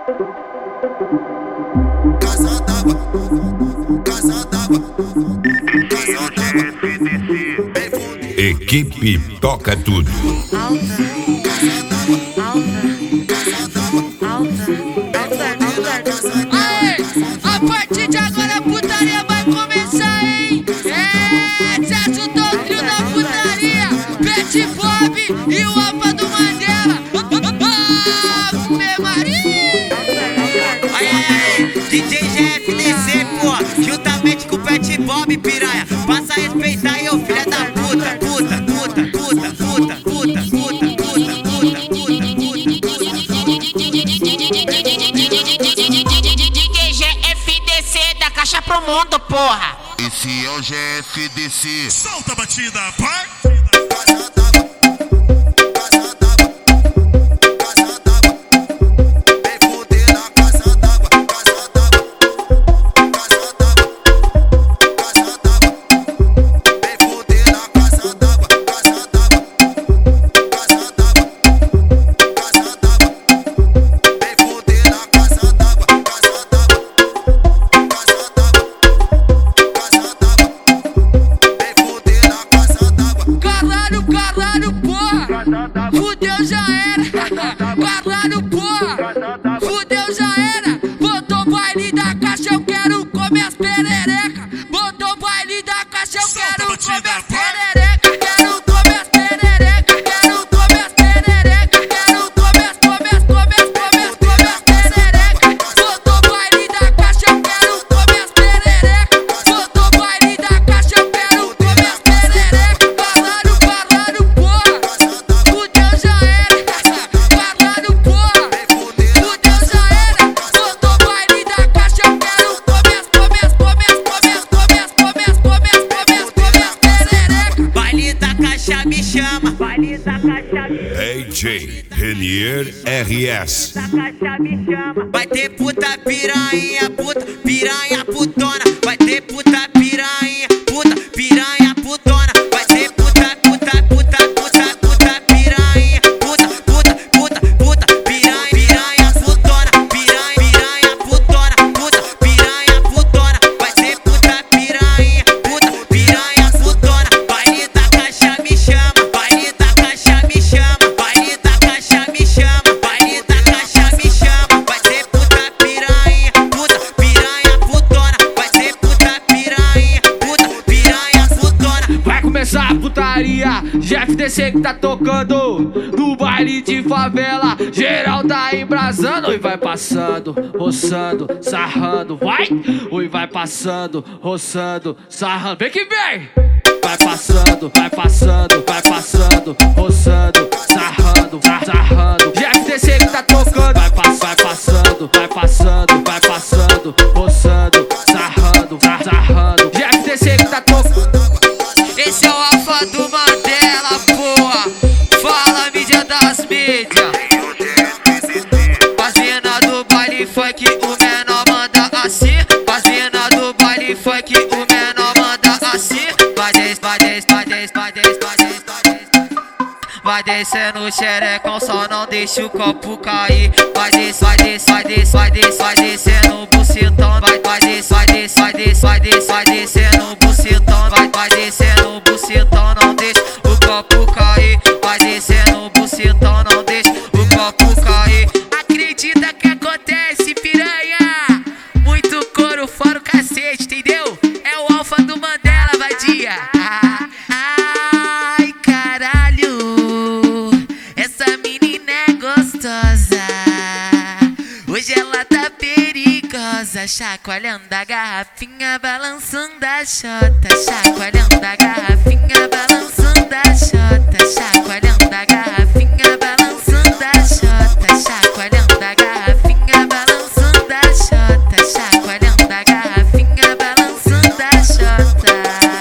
Equipe Toca Tudo. Aê, a partir de agora a putaria vai começar, hein? Acesso do trio da putaria, Pet Bob e o Alfa do Mandela. Ave Maria! Aí, DJ GFDC, pô, juntamente com o Pet Bob, piranha. Passa a respeitar aí, ô filha da puta, puta, puta, puta, puta, puta, puta, puta, puta, puta, DJ GFDC da caixa pro mundo, porra! Esse é o GFDC. Solta a batida, pai! Caralho, porra! Fudeu, já era! Caralho, porra! Fudeu, já era! Botou baile da caixa, eu quero comer as perereca! Botou baile da caixa, eu quero comer as perereca! Quero comer as perereca! Quero comer as perereca! Quero comer as perereca! Botou baile da caixa, eu quero comer as perereca! Botou baile da caixa, eu quero comer as perereca! Caralho, porra! Fudeu, já era! Caralho, porra! Fudeu, já era! Botou baile da caixa, eu quero comer as perereca! baile da caixa me chama, baile da caixa me DJ Renier RS. da caixa me chama. Vai ter puta piranha, puta, piranha putona. Vai ter puta piranha, puta, piranha putona. Vai ter puta, puta, puta, puta, puta piranha, puta, puta, puta, puta, piranha, piranha putona, piranha, piranha putona, puta, piranha putona. Vai ter puta piranha, puta, piranha putona. Baile da caixa me chama, baile da caixa me chama, baile da caixa me chama, baile da caixa me chama. Vai ter puta piranha, puta, piranha putona. Vai ter puta piranha, puta, piranha putona. Vai começar a putaria, GFDC que tá tocando no baile de favela, geral tá embrasando e vai passando, roçando, sarrando, vai! Oi, vai passando, roçando, sarrando, vem que vem! Vai passando, vai passando, vai passando, roçando, sarrando, sarrando. GFDC que tá tocando, vai passando, vai passando, vai passando, roçando, sarrando, sarrando. GFDC que tá tocando. Esse é o Alfa do Mandela, porra! Fala, mídia das mídias! As mina do baile funk, o menor manda assim. As mina do baile funk, o menor manda assim. Vai vai descendo o xerecão, só não deixa o copo cair. Vai descendo o bucetão. Vai descendo o bucetão. Vai descendo o bucetão, não deixa o copo cair. Vai descendo o bucetão, não deixa o copo cair. Acredita que acontece, piranha? Muito couro fora o cacete, entendeu? É o Alfa do Mandela, vadia. Ai, caralho, essa menina é gostosa. Hoje ela tá perigosa, chacoalhando a garrafinha, balançando a chota. Chacoalhando a garrafinha, balançando a chota. Chacoalhando a garrafinha, balançando a chota. Chacoalhando a garrafinha, balançando a chota. Chacoalhando a garrafinha, balançando a chota.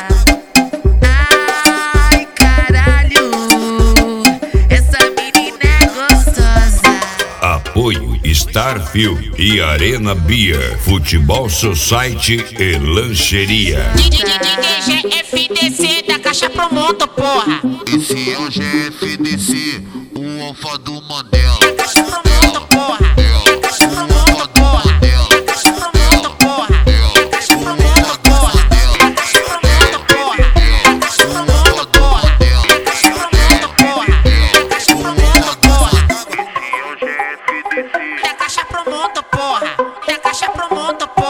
Ai, caralho, essa menina é gostosa. Apoio Starfield e Arena Beer, Futebol Society e Lancheria. DJ GFDC da caixa pro mundo, porra! Esse é o GFDC, o Alfa do Mandela. Da caixa pro mundo, porra! Da caixa pro mundo. caixa pro mundo, porra. É caixa pro mundo, porra.